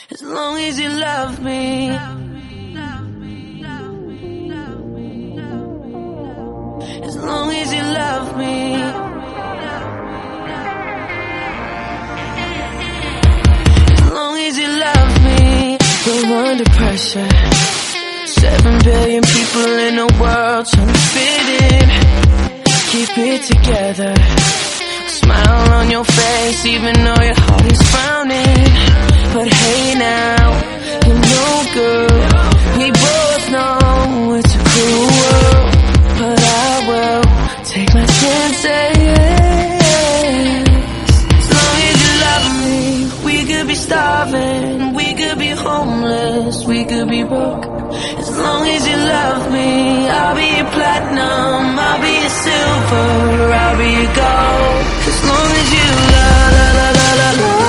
As long as you love me. As long as you love me. As long as you love me. We're under pressure. 7 billion people in the world trying to fit in. Keep it together. A smile on your face even though your heart is frowning. But hey now, you're no good. We both know it's a cruel world, but I will take my chances. As long as you love me, we could be starving, we could be homeless, we could be broke. As long as you love me, I'll be your platinum, I'll be your silver, I'll be your gold. As long as you love, love, love, love, love.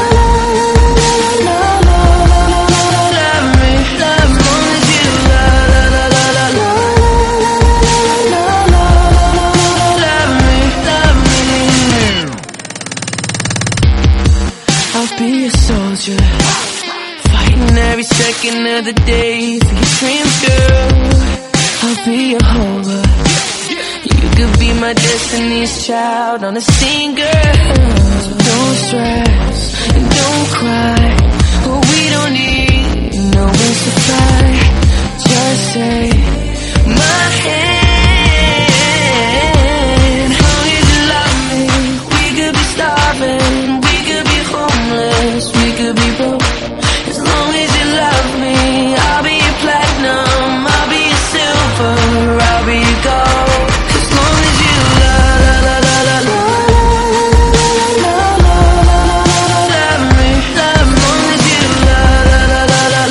I'll be a soldier, fighting every second of the day for your dreams, girl. I'll be a holder. You could be my destiny's child on the scene, girl. So don't stress and don't cry. Oh, we don't need no wings to fly. Just say my hand. As long as you love me, we could be starving. We could be broke. As long as you love me, I'll be your platinum, I'll be your silver, I'll be your gold. As long as you love, love, love, love, love, love me, love. As long as you love, love, love,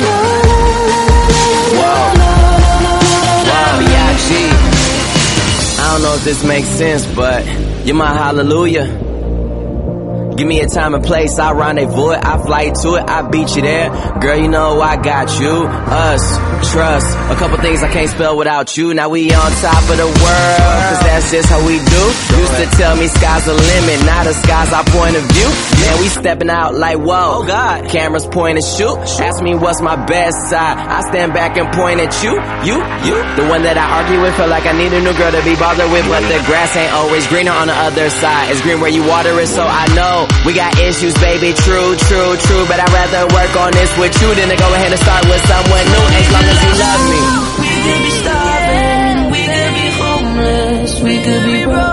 love, Wow, B.I.G. I don't know if this makes sense, but you're my hallelujah. Give me a time and place, I rendezvous it, I fly to it, I beat you there. Girl, you know I got you, us, trust. A couple things I can't spell without you. Now we on top of the world, cause that's just how we do. Used to tell me sky's the limit, now the sky's our point of view. Man, we stepping out like whoa, God. Cameras point and shoot. Ask me what's my best side, I stand back and point at you. You, the one that I argue with, feel like I need a new girl to be bothered with. But the grass ain't always greener on the other side. It's green where you water it, so I know we got issues, baby, true, but I'd rather work on this with you than to go ahead and start with someone new. As long as you love me. We could be starving, we could be homeless, we could be broke.